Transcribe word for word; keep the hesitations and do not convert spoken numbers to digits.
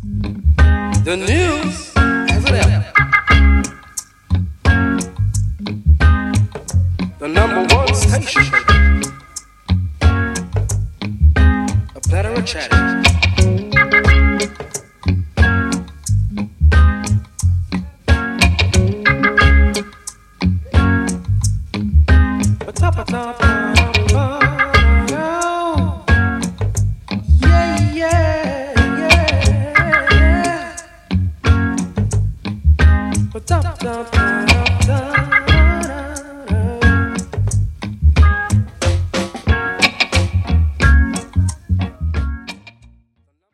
The news has it out. The number one station. A better a chatter. Dum, dum, dum, dum.